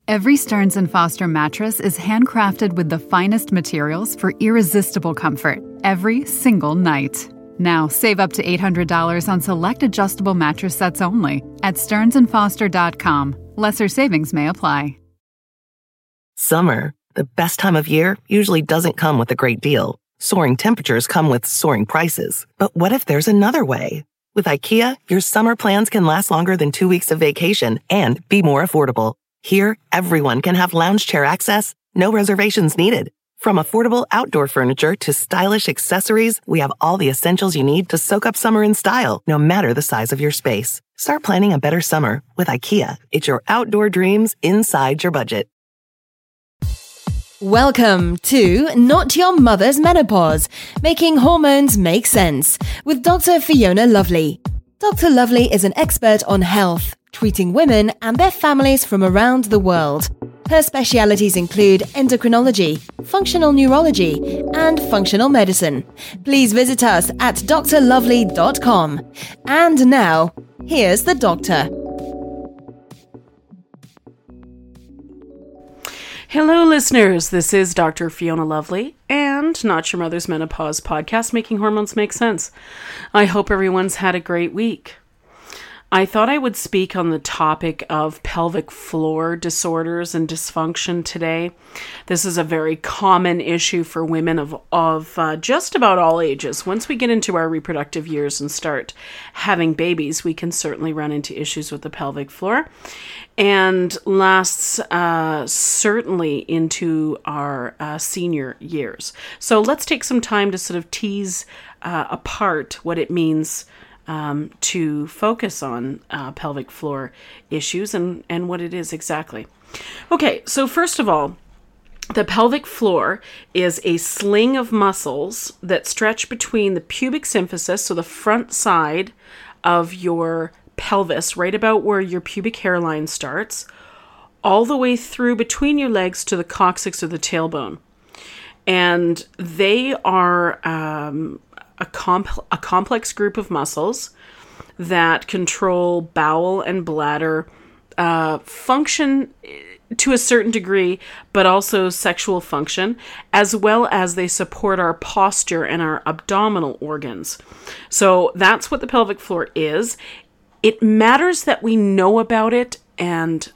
Every Stearns & Foster mattress is handcrafted with the finest materials for irresistible comfort every single night. Now, save up to $800 on select adjustable mattress sets only at stearnsandfoster.com. Lesser savings may apply. Summer, the best time of year, usually doesn't come with a great deal. Soaring temperatures come with soaring prices. But what if there's another way? With IKEA, your summer plans can last longer than 2 weeks of vacation and be more affordable. Here, everyone can have lounge chair access, no reservations needed. From affordable outdoor furniture to stylish accessories, we have all the essentials you need to soak up summer in style, no matter the size of your space. Start planning a better summer with IKEA. It's your outdoor dreams inside your budget. Welcome to Not Your Mother's Menopause, Making Hormones Make Sense, with Dr. Fiona Lovely. Dr. Lovely is an expert on health, treating women and their families from around the world. Her specialities include endocrinology, functional neurology, and functional medicine. Please visit us at drlovely.com. And now, here's the doctor. Hello, listeners. This is Dr. Fiona Lovely and Not Your Mother's Menopause podcast, Making Hormones Make Sense. I hope everyone's had a great week. I thought I would speak on the topic of pelvic floor disorders and dysfunction today. This is a very common issue for women of just about all ages. Once we get into our reproductive years and start having babies, we can certainly run into issues with the pelvic floor, and lasts certainly into our senior years. So let's take some time to sort of tease apart what it means to focus on pelvic floor issues and what it is exactly. Okay, so first of all, the pelvic floor is a sling of muscles that stretch between the pubic symphysis, so the front side of your pelvis, right about where your pubic hairline starts, all the way through between your legs to the coccyx or the tailbone. And they are a complex group of muscles that control bowel and bladder function to a certain degree, but also sexual function, as well as they support our posture and our abdominal organs. So that's what the pelvic floor is. It matters that we know about it and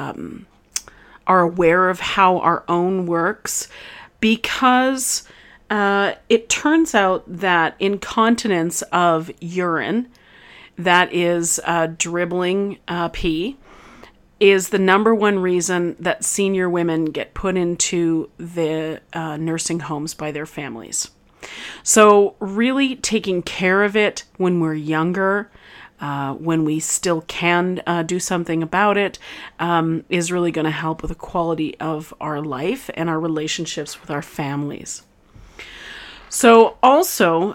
are aware of how our own works, because it turns out that incontinence of urine, that is dribbling pee, is the number one reason that senior women get put into the nursing homes by their families. So really taking care of it when we're younger, when we still can do something about it, is really going to help with the quality of our life and our relationships with our families. So also,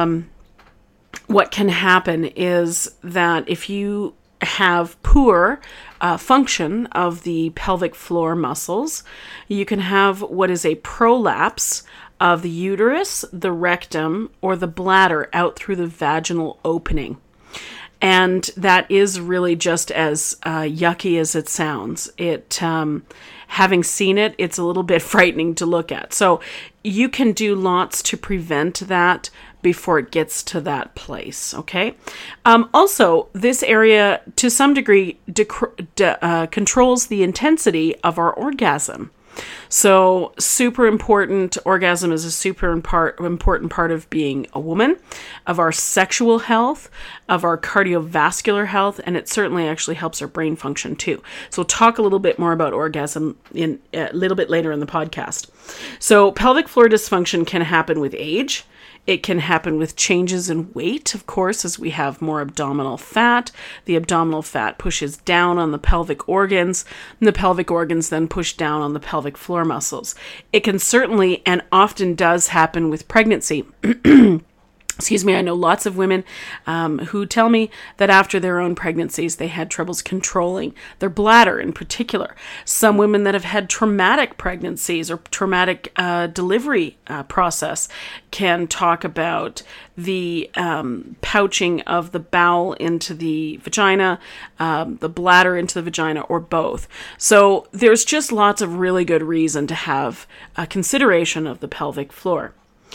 what can happen is that if you have poor function of the pelvic floor muscles, you can have what is a prolapse of the uterus, the rectum, or the bladder out through the vaginal opening. And that is really just as yucky as it sounds. Having seen it, it's a little bit frightening to look at. So you can do lots to prevent that before it gets to that place, okay? Also, this area, to some degree, controls the intensity of our orgasm. So super important. Orgasm is a super important part of being a woman, of our sexual health, of our cardiovascular health, and it certainly actually helps our brain function too. So we'll talk a little bit more about orgasm in a little bit later in the podcast. So pelvic floor dysfunction can happen with age. It can happen with changes in weight, of course, as we have more abdominal fat. The abdominal fat pushes down on the pelvic organs, and the pelvic organs then push down on the pelvic floor muscles. It can certainly and often does happen with pregnancy. I know lots of women who tell me that after their own pregnancies, they had troubles controlling their bladder in particular. Some women that have had traumatic pregnancies or traumatic delivery process can talk about the pouching of the bowel into the vagina, the bladder into the vagina, or both. So there's just lots of really good reason to have a consideration of the pelvic floor.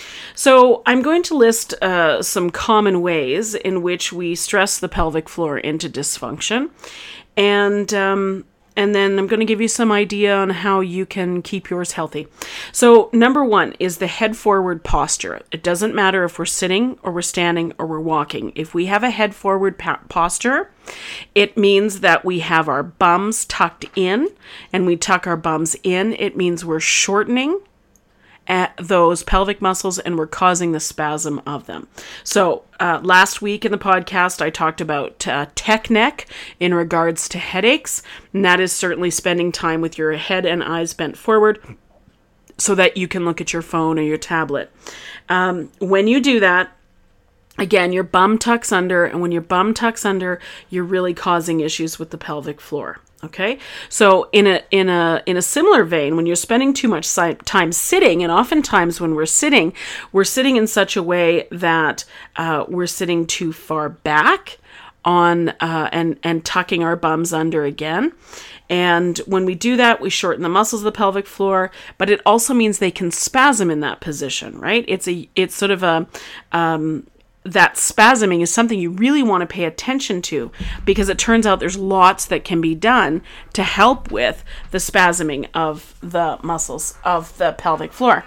So I'm going to list some common ways in which we stress the pelvic floor into dysfunction, and then I'm going to give you some idea on how you can keep yours healthy. So number one is the head forward posture. It doesn't matter if we're sitting or we're standing or we're walking. If we have a head forward posture, it means that we have our bums tucked in, and we tuck our bums in. It means we're shortening at those pelvic muscles and we're causing the spasm of them. So last week in the podcast, I talked about tech neck in regards to headaches, and that is certainly spending time with your head and eyes bent forward so that you can look at your phone or your tablet. When you do that, again, your bum tucks under, and when your bum tucks under, you're really causing issues with the pelvic floor. Okay, so in a similar vein, when you're spending too much time sitting, and oftentimes when we're sitting in such a way that we're sitting too far back on and tucking our bums under again. And when we do that, we shorten the muscles of the pelvic floor, but it also means they can spasm in that position, right? It's sort of a that spasming is something you really want to pay attention to, because it turns out there's lots that can be done to help with the spasming of the muscles of the pelvic floor.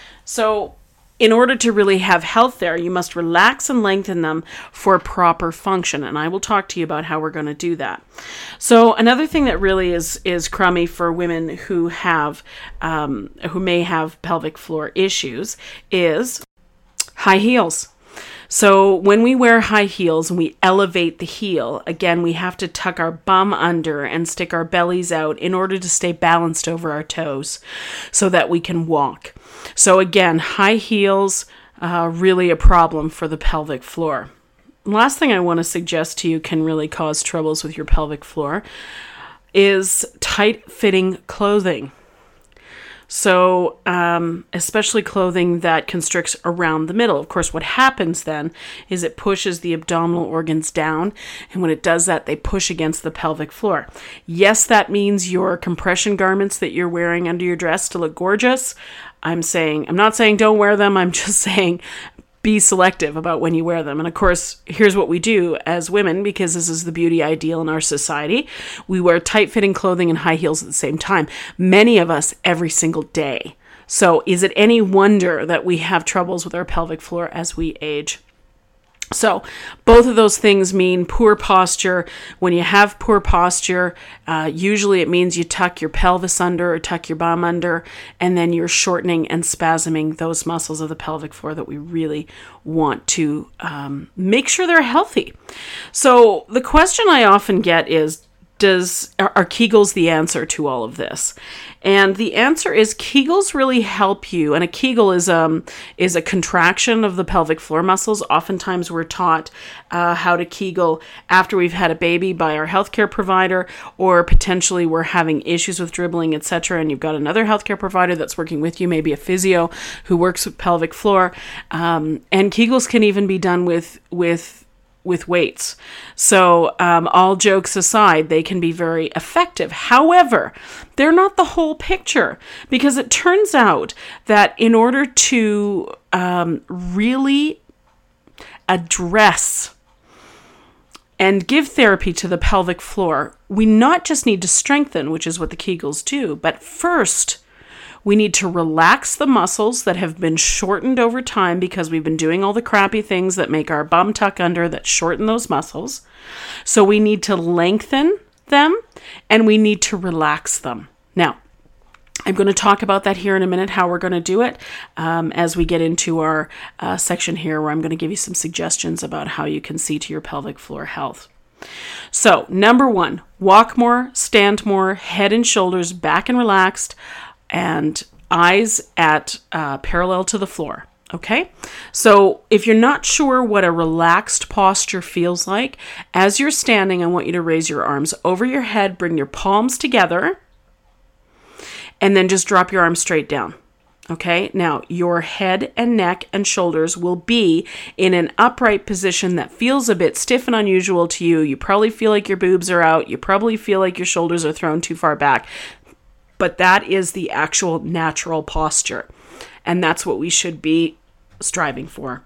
So in order to really have health there, you must relax and lengthen them for proper function. And I will talk to you about how we're going to do that. So another thing that really is crummy for women who may have pelvic floor issues is high heels. So when we wear high heels and we elevate the heel, again, we have to tuck our bum under and stick our bellies out in order to stay balanced over our toes so that we can walk. So again, high heels, really a problem for the pelvic floor. Last thing I want to suggest to you can really cause troubles with your pelvic floor is tight-fitting clothing. So, especially clothing that constricts around the middle. Of course, what happens then is it pushes the abdominal organs down, and when it does that, they push against the pelvic floor. Yes, that means your compression garments that you're wearing under your dress to look gorgeous. I'm not saying don't wear them. I'm just saying be selective about when you wear them. And of course, here's what we do as women, because this is the beauty ideal in our society. We wear tight-fitting clothing and high heels at the same time. Many of us every single day. So is it any wonder that we have troubles with our pelvic floor as we age? So both of those things mean poor posture. When you have poor posture, usually it means you tuck your pelvis under or tuck your bum under, and then you're shortening and spasming those muscles of the pelvic floor that we really want to make sure they're healthy. So the question I often get is, are Kegels the answer to all of this? And the answer is Kegels really help you. And a Kegel is a contraction of the pelvic floor muscles. Oftentimes we're taught how to Kegel after we've had a baby by our healthcare provider, or potentially we're having issues with dribbling, etc. And you've got another healthcare provider that's working with you, maybe a physio who works with pelvic floor. And Kegels can even be done with weights. So all jokes aside, they can be very effective. However, they're not the whole picture, because it turns out that in order to really address and give therapy to the pelvic floor, we not just need to strengthen, which is what the Kegels do, but first we need to relax the muscles that have been shortened over time because we've been doing all the crappy things that make our bum tuck under that shorten those muscles. So we need to lengthen them and we need to relax them. Now, I'm going to talk about that here in a minute, how we're going to do it as we get into our section here where I'm going to give you some suggestions about how you can see to your pelvic floor health. So, number one, walk more, stand more, head and shoulders back and relaxed, and eyes at parallel to the floor. Okay, so if you're not sure what a relaxed posture feels like, as you're standing, I want you to raise your arms over your head, bring your palms together, and then just drop your arms straight down. Okay, now your head and neck and shoulders will be in an upright position that feels a bit stiff and unusual to you. You probably feel like your boobs are out. You probably feel like your shoulders are thrown too far back. But that is the actual natural posture. And that's what we should be striving for.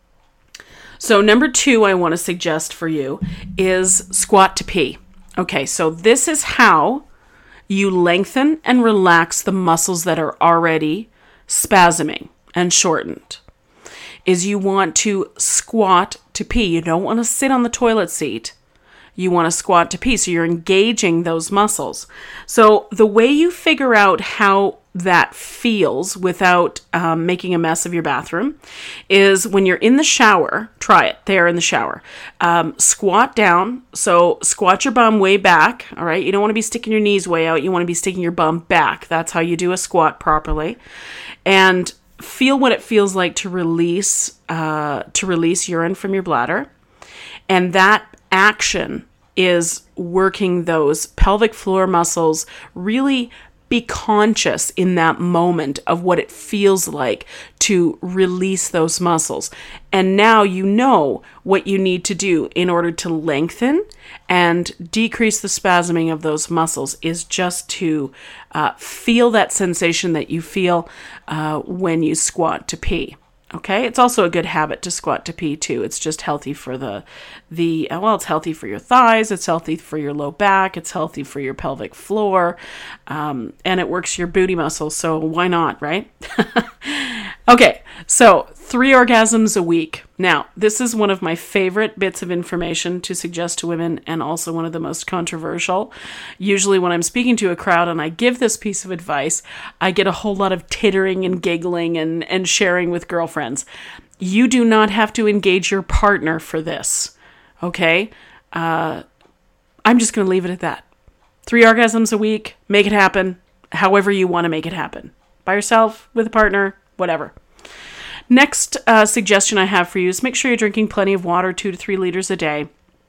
So number 2 I want to suggest for you is squat to pee. Okay, so this is how you lengthen and relax the muscles that are already spasming and shortened. Is you want to squat to pee. You don't want to sit on the toilet seat. You want to squat to pee. So you're engaging those muscles. So the way you figure out how that feels without making a mess of your bathroom is when you're in the shower. Try it there in the shower. Squat down. So squat your bum way back. All right. You don't want to be sticking your knees way out. You want to be sticking your bum back. That's how you do a squat properly. And feel what it feels like to release urine from your bladder. And that action is working those pelvic floor muscles. Really be conscious in that moment of what it feels like to release those muscles. And now you know what you need to do in order to lengthen and decrease the spasming of those muscles is just to feel that sensation that you feel when you squat to pee. Okay, it's also a good habit to squat to pee too. It's just healthy for it's healthy for your thighs, it's healthy for your low back, it's healthy for your pelvic floor, and it works your booty muscles, so why not, right? Okay, so 3 orgasms a week. Now, this is one of my favorite bits of information to suggest to women and also one of the most controversial. Usually when I'm speaking to a crowd and I give this piece of advice, I get a whole lot of tittering and giggling and sharing with girlfriends. You do not have to engage your partner for this, okay? I'm just going to leave it at that. 3 orgasms a week, make it happen however you want to make it happen. By yourself, with a partner, whatever. Next suggestion I have for you is make sure you're drinking plenty of water, 2 to 3 liters a day.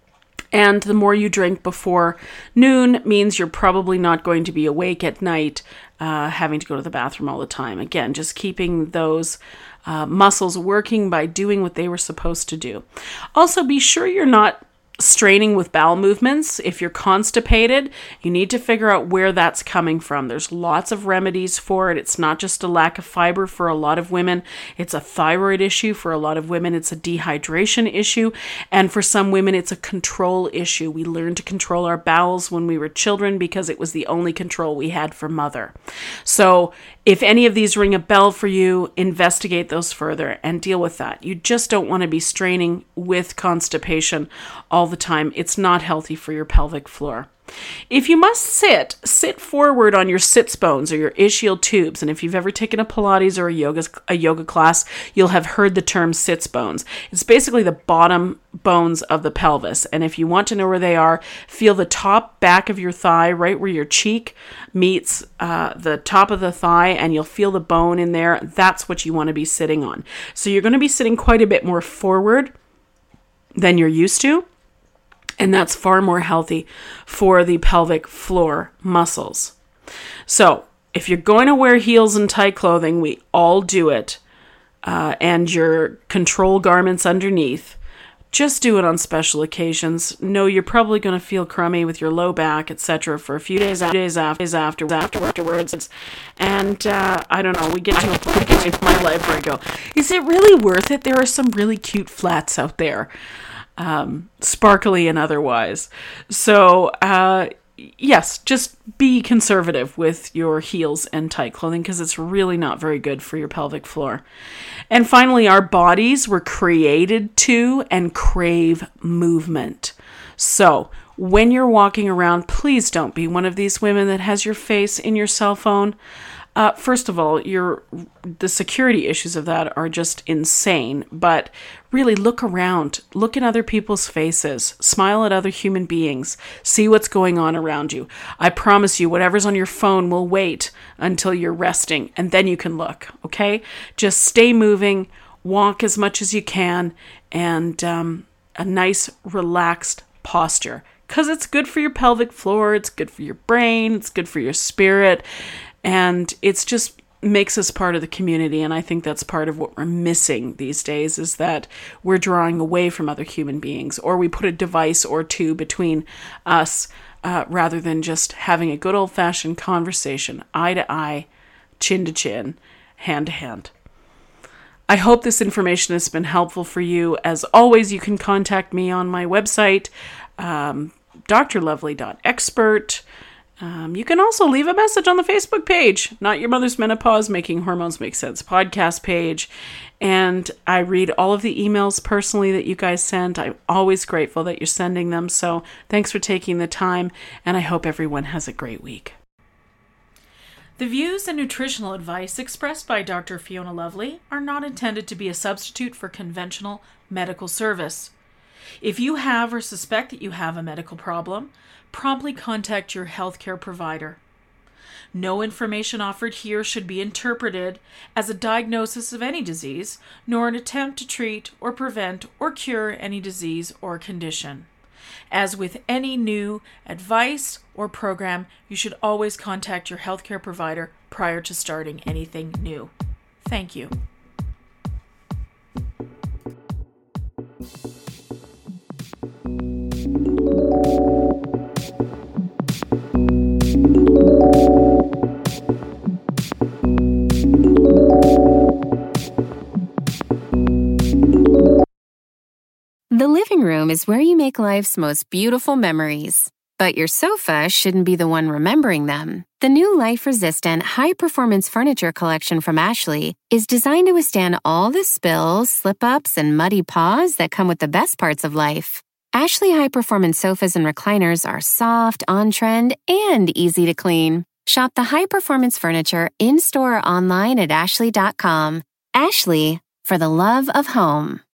And the more you drink before noon means you're probably not going to be awake at night, having to go to the bathroom all the time. Again, just keeping those muscles working by doing what they were supposed to do. Also, be sure you're not straining with bowel movements. If you're constipated, you need to figure out where that's coming from. There's lots of remedies for it. It's not just a lack of fiber for a lot of women. It's a thyroid issue for a lot of women. It's a dehydration issue. And for some women, it's a control issue. We learned to control our bowels when we were children because it was the only control we had for mother. So if any of these ring a bell for you, investigate those further and deal with that. You just don't want to be straining with constipation all the time. It's not healthy for your pelvic floor. If you must sit forward on your sits bones or your ischial tubes. And if you've ever taken a Pilates or a yoga class, you'll have heard the term sits bones. It's basically the bottom bones of the pelvis. And if you want to know where they are, feel the top back of your thigh, right where your cheek meets the top of the thigh, and you'll feel the bone in there. That's what you want to be sitting on. So you're going to be sitting quite a bit more forward than you're used to. And that's far more healthy for the pelvic floor muscles. So if you're going to wear heels and tight clothing, we all do it, and your control garments underneath, just do it on special occasions. No, you're probably going to feel crummy with your low back, etc. for a few days afterwards. And I don't know, we get to a point in my life where I go, is it really worth it? There are some really cute flats out there. Sparkly and otherwise. So, yes, just be conservative with your heels and tight clothing because it's really not very good for your pelvic floor. And finally, our bodies were created to and crave movement. So, when you're walking around, please don't be one of these women that has your face in your cell phone. First of all, the security issues of that are just insane, but really look around, look in other people's faces, smile at other human beings, see what's going on around you. I promise you, whatever's on your phone will wait until you're resting, and then you can look, okay? Just stay moving, walk as much as you can, and a nice relaxed posture, because it's good for your pelvic floor, it's good for your brain, it's good for your spirit, and it's just makes us part of the community. And I think that's part of what we're missing these days, is that we're drawing away from other human beings, or we put a device or two between us rather than just having a good old-fashioned conversation, eye to eye, chin to chin, hand to hand. I hope this information has been helpful for you. As always, you can contact me on my website, drlovely.expert. You can also leave a message on the Facebook page, Not Your Mother's Menopause, Making Hormones Make Sense podcast page. And I read all of the emails personally that you guys sent. I'm always grateful that you're sending them. So thanks for taking the time, and I hope everyone has a great week. The views and nutritional advice expressed by Dr. Fiona Lovely are not intended to be a substitute for conventional medical service. If you have or suspect that you have a medical problem, promptly contact your healthcare provider. No information offered here should be interpreted as a diagnosis of any disease, nor an attempt to treat or prevent or cure any disease or condition. As with any new advice or program, you should always contact your healthcare provider prior to starting anything new. Thank you. The living room is where you make life's most beautiful memories. But your sofa shouldn't be the one remembering them. The new life-resistant, high-performance furniture collection from Ashley is designed to withstand all the spills, slip-ups, and muddy paws that come with the best parts of life. Ashley high-performance sofas and recliners are soft, on-trend, and easy to clean. Shop the high-performance furniture in-store or online at ashley.com. Ashley, for the love of home.